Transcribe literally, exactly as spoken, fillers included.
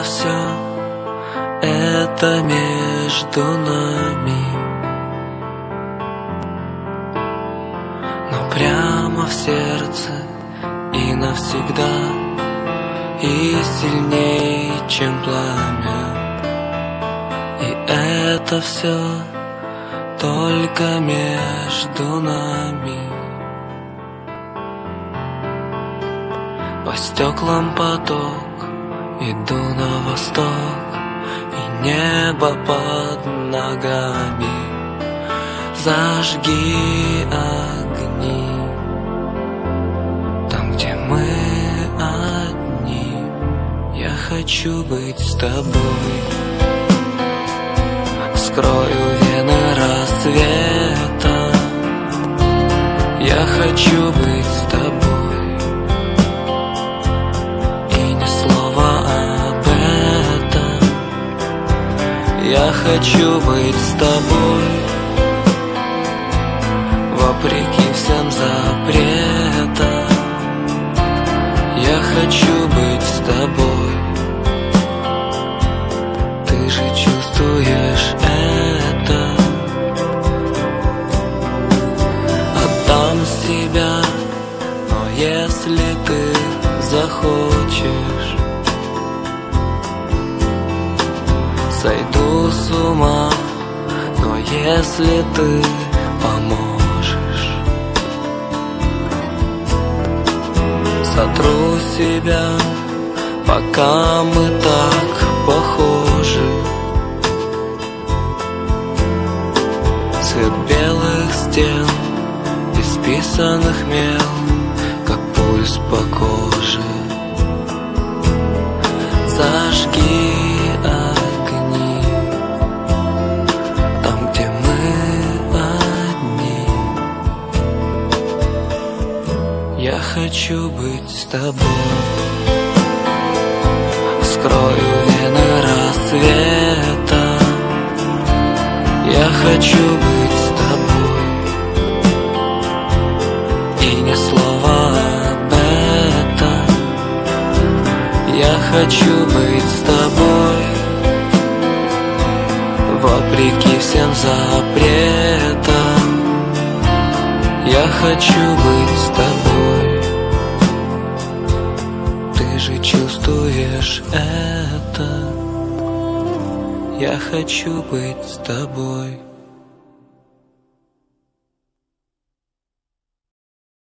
все это между нами, но прямо в сердце и навсегда, и сильнее, чем пламя. И это все только между нами. По стеклам поток, иду на восток, и небо под ногами. Зажги огни там, где мы одни. Я хочу быть с тобой. Вскрою вены рассвета. Я хочу быть с тобой. И ни слова об этом. Я хочу быть с тобой. Вопреки всем запретам. Я хочу быть с тобой. Ты же чувствуешь это. Отдам себя, но если ты захочешь, сойду с ума, но если ты поможешь, сотру себя, пока мы так похожи. Цвет белых стен, исписанных мел, как пульс по коже. Зажги огни там, где мы одни. Я хочу быть с тобой. Вскрою вены рассвета. Я хочу быть с тобой. И ни слова об этом. Я хочу быть с тобой. Вопреки всем запретам. Я хочу быть с тобой. Ты же чувствуешь это. Я хочу быть с тобой.